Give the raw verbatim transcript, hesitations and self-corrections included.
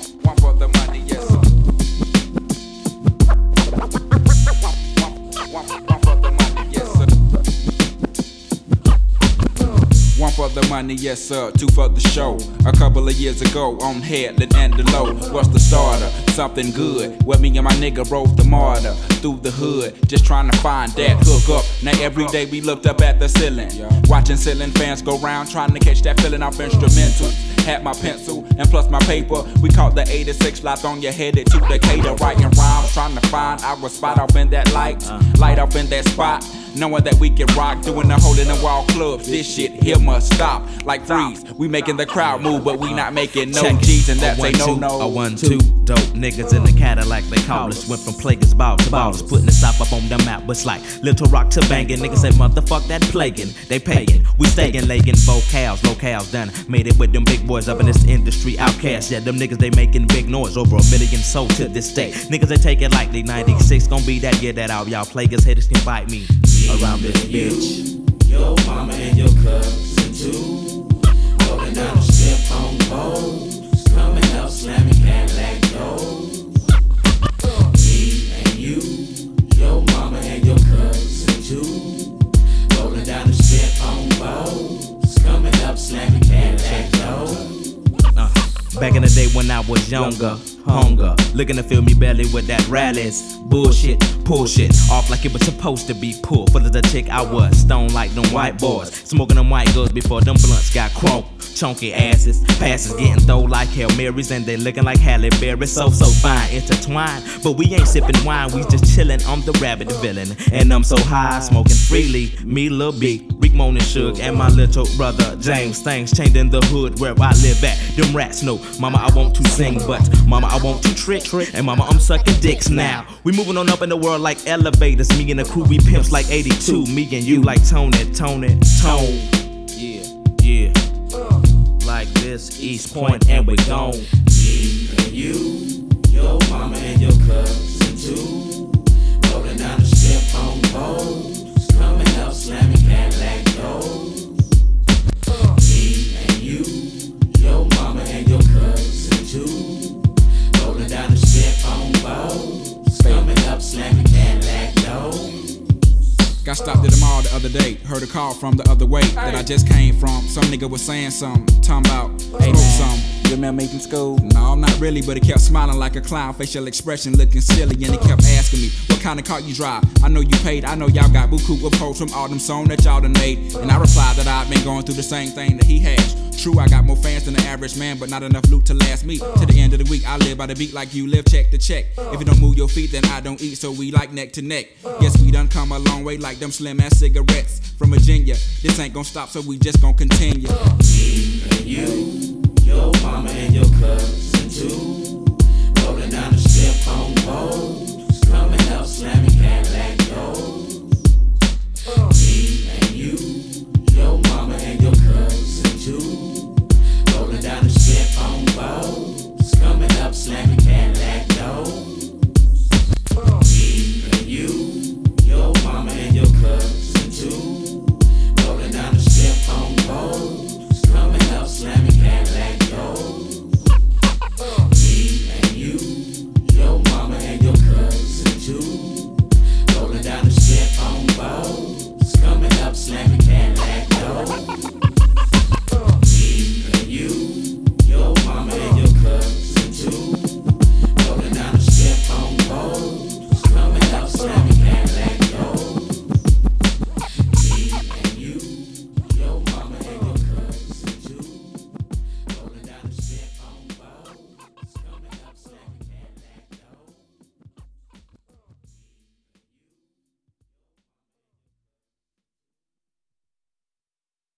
One for the money, yes sir. One, one for the money, yes sir. One for the money, yes sir. Two for the show. A couple of years ago on Headland and the Low. What's the starter? Something good. Where me and my nigga rode the martyr through the hood, just trying to find that hook up. Now every day we looked up at the ceiling, watching ceiling fans go round, trying to catch that feeling off instrumental. Had my pencil and plus my paper. We caught the eighty-six flights on your headed to Decatur, writing rhymes, trying to find our spot off in that light, light off in that spot. Knowing that we can rock, doing the hole in the wall clubs. This shit here must stop. Like Freeze, we making the crowd move, but we not making no G's, and that's a no no. A one two dope niggas in the Cadillac they call us. Went from plaguers ball to ballers, putting the stop up on the map. But it's like Little Rock to banging. Niggas say motherfuck that plaguing. They paying, we stayin', layin' vocals, locales done. Made it with them big boys up in this industry. Outcasts, yeah, them niggas they making big noise. Over a million sold to this day. Niggas they take it lightly. ninety-six gon' be that year that all y'all plaguers haters can bite me. Around this bitch, your mama and your cousin too, rolling down the strip on poles, coming up slamming Cadillac doors. Me and you, your mama and your cousin too, rolling down the strip on poles, coming up slamming Cadillac doors. Uh, back in the day when I was younger, hunger, looking to fill me belly with that rallies. Bullshit, pull shit off like it was supposed to be pulled. Full of the chick I was, stone like them white boys, smoking them white girls before them blunts got crunk. Chunky asses, passes getting throw like Hail Marys, and they looking like Halle Berry. So, so fine, intertwined, but we ain't sipping wine, we just chillin'. I'm the rabbit villain, and I'm so high, smoking freely. Me, Lil B, Rick Moan and Suge, and my little brother James. Things changed in the hood where I live at. Them rats know, mama, I want to sing, but mama, I want to trick, and mama, I'm sucking dicks now. We moving on up in the world like elevators. Me and the crew, we pimps like eighty-two. Me and you like Tony, Tony, Tone. Yeah, yeah. Like this, East Point, and we gone. Me and you, your mama and your cousin too, rolling down the strip on poles, coming up slamming Cadillac doors. Me and you, your mama and your cousin too, rolling down the strip on poles, coming up slamming Cadillac doors. Got stopped at the mall the other day, heard a call from the other way that I just came from. Some nigga was saying something, talking about, hey man, something. You remember me from school? No, not really, but he kept smiling like a clown, facial expression looking silly, and he kept asking me, what kind of car you drive? I know you paid, I know y'all got buku with pros from all them songs that y'all done made. And I replied that I've been going through the same thing that he has. True, I got more fans than the average man, but not enough loot to last me. To the end of the week, I live by the beat like you live check to check. If you don't move your feet, then I don't eat, so we like neck to neck. Yes, we done come a long way like them slim ass cigarettes from Virginia. This ain't gon' stop, so we just gon' continue. Me and you, your mama and your cousin too,